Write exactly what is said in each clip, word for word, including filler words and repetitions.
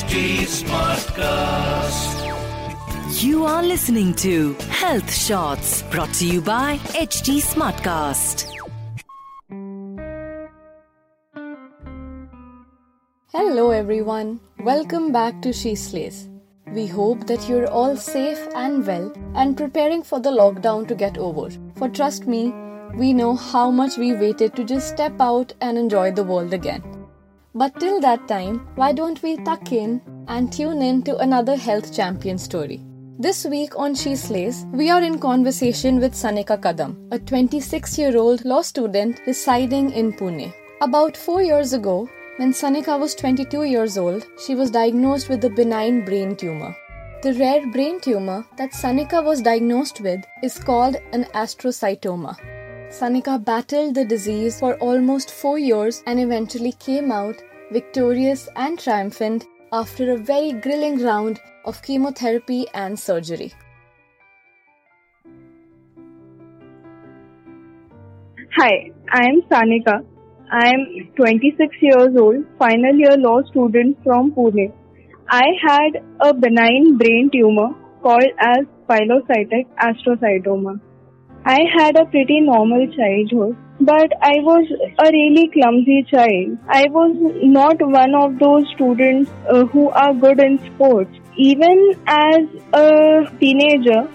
H D Smartcast. You are listening to Health Shots brought to you by H D Smartcast. Hello everyone, welcome back to She Slays. We hope that you're all safe and well and preparing for the lockdown to get over. For trust me, we know how much we waited to just step out and enjoy the world again. But till that time, why don't we tuck in and tune in to another health champion story? This week on She Slays, we are in conversation with Sanika Kadam, a twenty-six-year-old law student residing in Pune. About four years ago, when Sanika was twenty-two years old, she was diagnosed with a benign brain tumor. The rare brain tumor that Sanika was diagnosed with is called an astrocytoma. Sanika battled the disease for almost four years and eventually came out victorious and triumphant after a very grilling round of chemotherapy and surgery. Hi, I am Sanika. I am twenty-six years old, final year law student from Pune. I had a benign brain tumor called as pilocytic astrocytoma. I had a pretty normal childhood, but I was a really clumsy child. I was not one of those students uh, who are good in sports. Even as a teenager,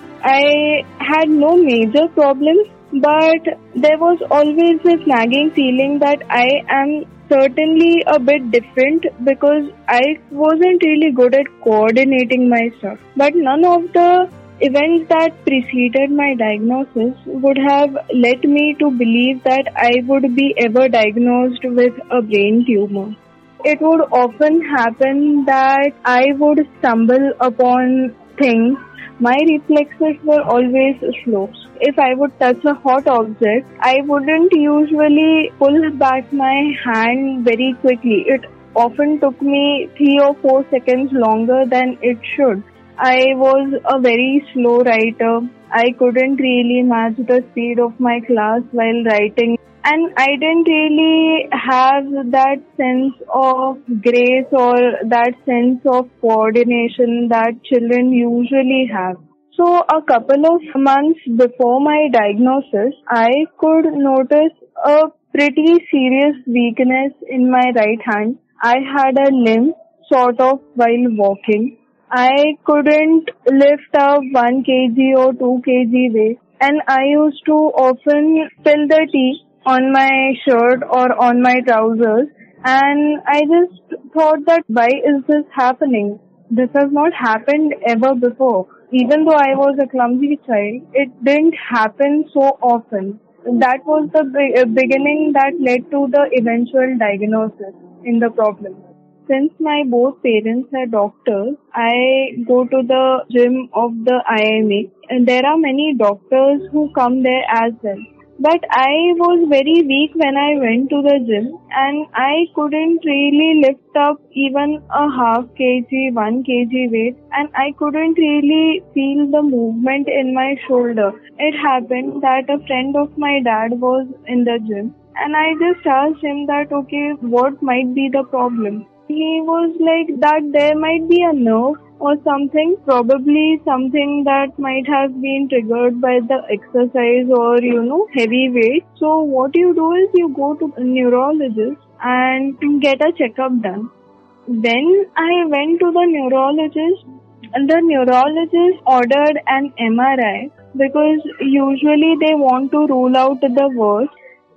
I had no major problems, but there was always this nagging feeling that I am certainly a bit different because I wasn't really good at coordinating my stuff. But none of the events that preceded my diagnosis would have led me to believe that I would be ever diagnosed with a brain tumor. It would often happen that I would stumble upon things. My reflexes were always slow. If I would touch a hot object, I wouldn't usually pull back my hand very quickly. It often took me three or four seconds longer than it should. I was a very slow writer. I couldn't really match the speed of my class while writing. And I didn't really have that sense of grace or that sense of coordination that children usually have. So a couple of months before my diagnosis, I could notice a pretty serious weakness in my right hand. I had a limp sort of while walking. I couldn't lift up one kilogram or two kilograms weight, and I used to often spill the tea on my shirt or on my trousers, and I just thought that why is this happening? This has not happened ever before. Even though I was a clumsy child, it didn't happen so often. That was the beginning that led to the eventual diagnosis in the problem. Since my both parents are doctors, I go to the gym of the I M A, and there are many doctors who come there as well. But I was very weak when I went to the gym, and I couldn't really lift up even a half kg, one kg weight, and I couldn't really feel the movement in my shoulder. It happened that a friend of my dad was in the gym, and I just asked him that, okay, what might be the problem? He was like that there might be a nerve or something, probably something that might have been triggered by the exercise or, you know, heavy weight. So what you do is you go to a neurologist and get a checkup done. Then I went to the neurologist, and the neurologist ordered an M R I because usually they want to rule out the worst.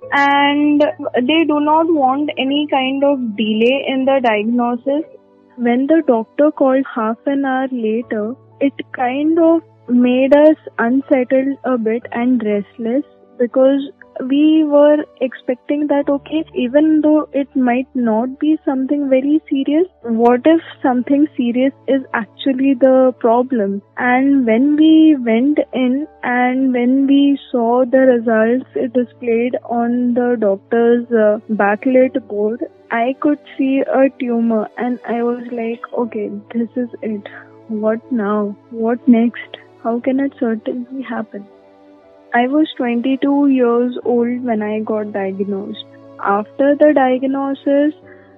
And they do not want any kind of delay in the diagnosis. When the doctor called half an hour later, it kind of made us unsettled a bit and restless because we were expecting that, okay, even though it might not be something very serious, what if something serious is actually the problem? And when we went in and when we saw the results displayed on the doctor's uh, backlit board, I could see a tumor and I was like, okay, this is it. What now? What next? How can it certainly happen? I was twenty-two years old when I got diagnosed. After the diagnosis,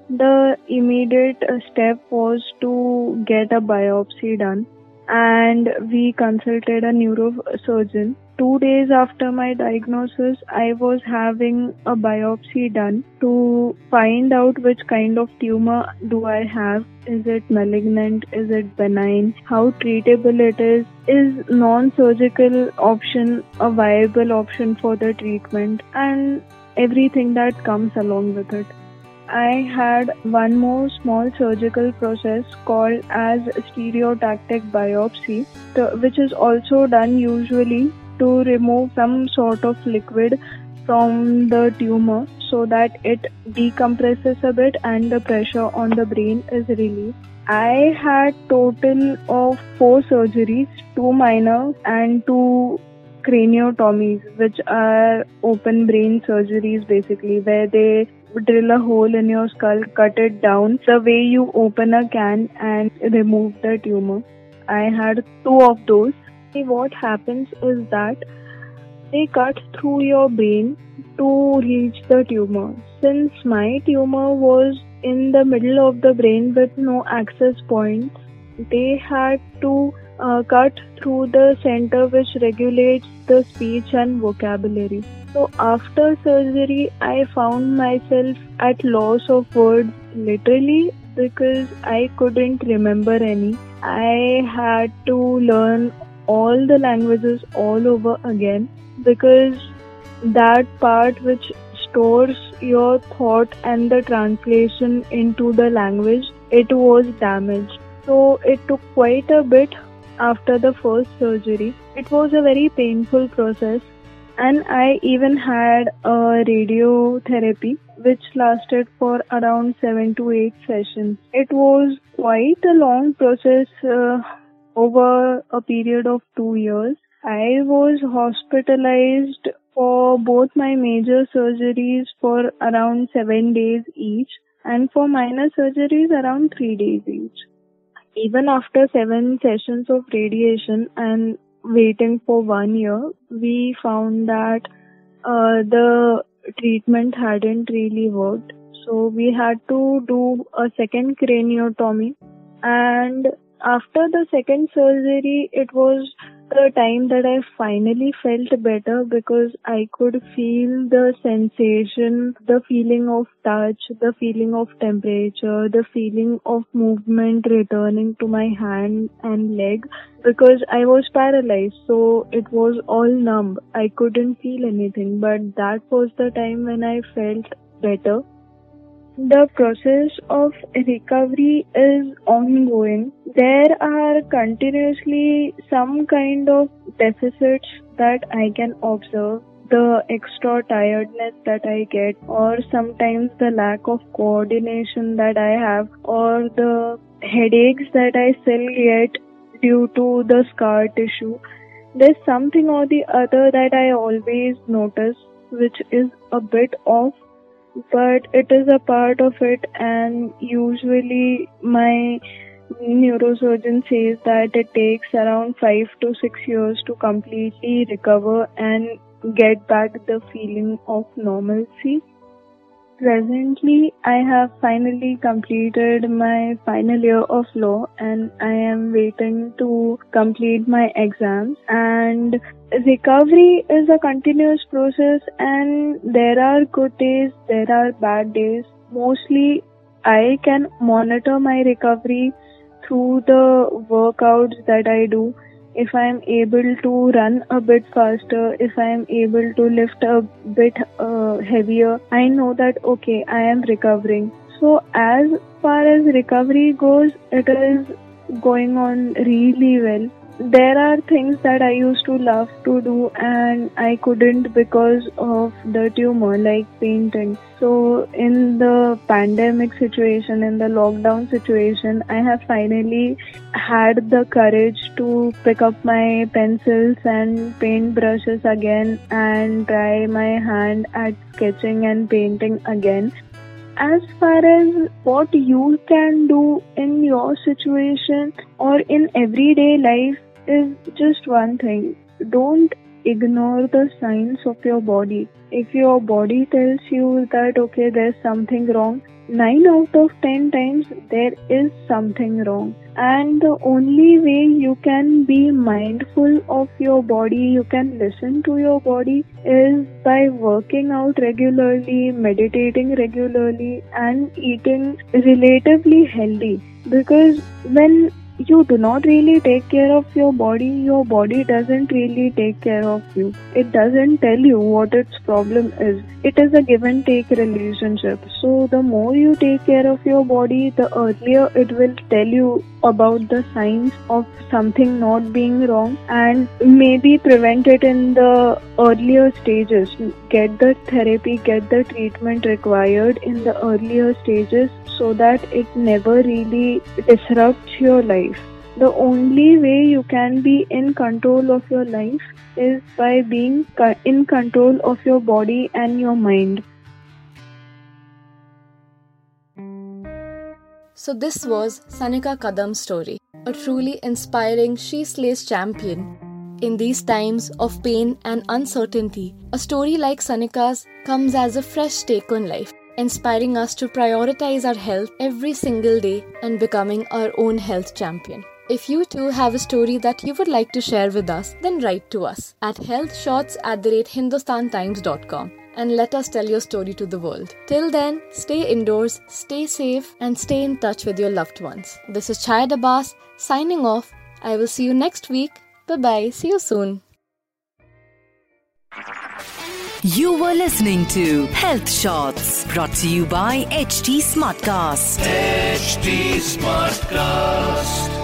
the immediate uh, step was to get a biopsy done, and we consulted a neurosurgeon. Two days after my diagnosis, I was having a biopsy done to find out which kind of tumor do I have. Is it malignant? Is it benign? How treatable it is? Is non-surgical option a viable option for the treatment? And everything that comes along with it. I had one more small surgical process called as stereotactic biopsy, which is also done usually to remove some sort of liquid from the tumor so that it decompresses a bit and the pressure on the brain is relieved. I had total of four surgeries, two minor and two craniotomies, which are open brain surgeries basically, where they drill a hole in your skull, cut it down the way you open a can and remove the tumor. I had two of those. What happens is that they cut through your brain to reach the tumor. Since my tumor was in the middle of the brain with no access points, they had to uh, cut through the center which regulates the speech and vocabulary. So after surgery, I found myself at loss of words literally because I couldn't remember any. I had to learn all the languages all over again because that part which stores your thought and the translation into the language, it was damaged. So it took quite a bit after the first surgery. It was a very painful process, and I even had a radiotherapy which lasted for around seven to eight sessions. It was quite a long process uh, over a period of two years. I was hospitalized for both my major surgeries for around seven days each, and for minor surgeries around three days each. Even after seven sessions of radiation and waiting for one year, we found that uh, the treatment hadn't really worked. So we had to do a second craniotomy, and after the second surgery, it was the time that I finally felt better because I could feel the sensation, the feeling of touch, the feeling of temperature, the feeling of movement returning to my hand and leg because I was paralyzed. So it was all numb. I couldn't feel anything, but that was the time when I felt better. The process of recovery is ongoing. There are continuously some kind of deficits that I can observe. The extra tiredness that I get, or sometimes the lack of coordination that I have, or the headaches that I still get due to the scar tissue. There's something or the other that I always notice, which is a bit off. But it is a part of it, and usually my neurosurgeon says that it takes around five to six years to completely recover and get back the feeling of normalcy. Presently, I have finally completed my final year of law and I am waiting to complete my exams. And recovery is a continuous process, and there are good days, there are bad days. Mostly, I can monitor my recovery through the workouts that I do. If I am able to run a bit faster, if I am able to lift a bit uh, heavier, I know that okay, I am recovering. So as far as recovery goes, it is going on really well. There are things that I used to love to do and I couldn't because of the tumor, like painting. So in the pandemic situation, in the lockdown situation, I have finally had the courage to pick up my pencils and paint brushes again and try my hand at sketching and painting again. As far as what you can do in your situation or in everyday life is just one thing. Don't ignore the signs of your body. If your body tells you that okay, there's something wrong, nine out of ten times there is something wrong. And the only way you can be mindful of your body, you can listen to your body, is by working out regularly, meditating regularly, and eating relatively healthy. Because when you do not really take care of your body, your body doesn't really take care of you. It doesn't tell you what its problem is. It is a give and take relationship. So the more you take care of your body, the earlier it will tell you about the signs of something not being wrong, and maybe prevent it in the earlier stages. Get the therapy, get the treatment required in the earlier stages, so that it never really disrupts your life. The only way you can be in control of your life is by being in control of your body and your mind. So this was Sanika Kadam's story, a truly inspiring She Slays champion. In these times of pain and uncertainty, a story like Sanika's comes as a fresh take on life, inspiring us to prioritize our health every single day and becoming our own health champion. If you too have a story that you would like to share with us, then write to us at healthshots at the rate hindustan times dot com and let us tell your story to the world. Till then, stay indoors, stay safe, and stay in touch with your loved ones. This is Chayad Abbas signing off. I will see you next week. Bye-bye. See you soon. You were listening to Health Shots, brought to you by H T Smartcast. H T Smartcast.